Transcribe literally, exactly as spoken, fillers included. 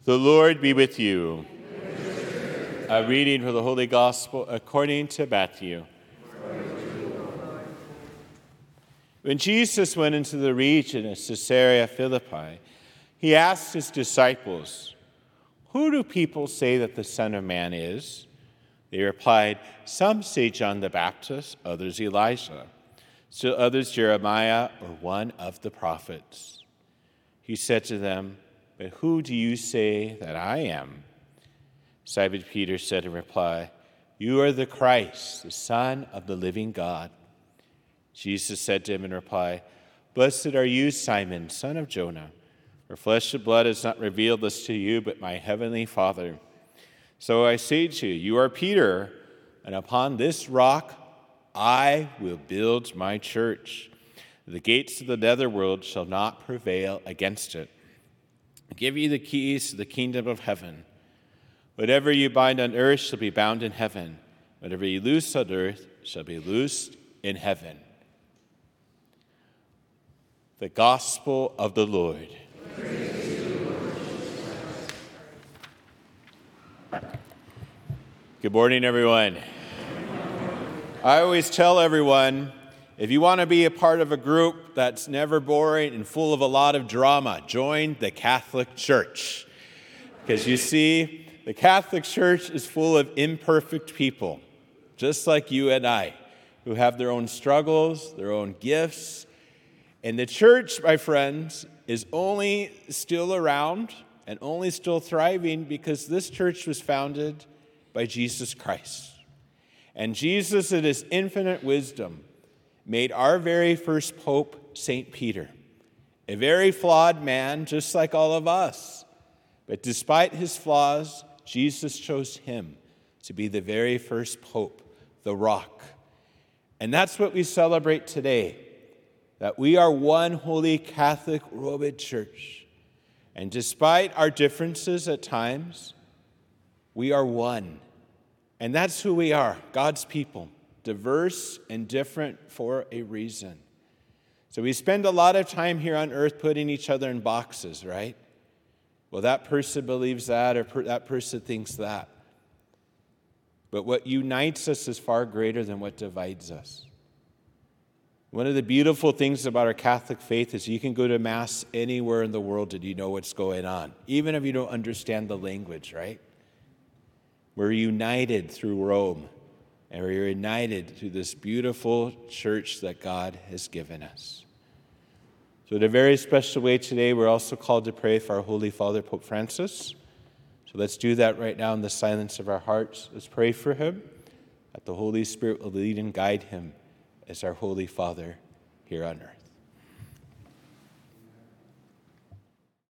The Lord be with you. A reading from the Holy Gospel according to Matthew. When Jesus went into the region of Caesarea Philippi, he asked his disciples, "Who do people say that the Son of Man is?" They replied, "Some say John the Baptist, others Elijah, still others Jeremiah or one of the prophets." He said to them, "But who do you say that I am?" Simon Peter said in reply, "You are the Christ, the Son of the living God." Jesus said to him in reply, "Blessed are you, Simon, son of Jonah, for flesh and blood has not revealed this to you, but my heavenly Father. So I say to you, you are Peter, and upon this rock I will build my church. The gates of the netherworld shall not prevail against it. I give you the keys to the kingdom of heaven. Whatever you bind on earth shall be bound in heaven. Whatever you loose on earth shall be loosed in heaven." The Gospel of the Lord. Good morning, everyone. I always tell everyone, if you want to be a part of a group that's never boring and full of a lot of drama, join the Catholic Church. Because you see, the Catholic Church is full of imperfect people, just like you and I, who have their own struggles, their own gifts. And the church, my friends, is only still around and only still thriving because this church was founded by Jesus Christ. And Jesus, in his infinite wisdom, made our very first Pope, Saint Peter, a very flawed man, just like all of us. But despite his flaws, Jesus chose him to be the very first Pope, the Rock. And that's what we celebrate today, that we are one holy Catholic Roman Church. And despite our differences at times, we are one. And that's who we are, God's people, diverse and different for a reason. So we spend a lot of time here on earth putting each other in boxes, right? Well, that person believes that, or per- that person thinks that. But what unites us is far greater than what divides us. One of the beautiful things about our Catholic faith is you can go to Mass anywhere in the world and you know what's going on, even if you don't understand the language, right? We're united through Rome, and we're united through this beautiful church that God has given us. So in a very special way today, we're also called to pray for our Holy Father, Pope Francis. So let's do that right now in the silence of our hearts. Let's pray for him, that the Holy Spirit will lead and guide him as our Holy Father here on earth.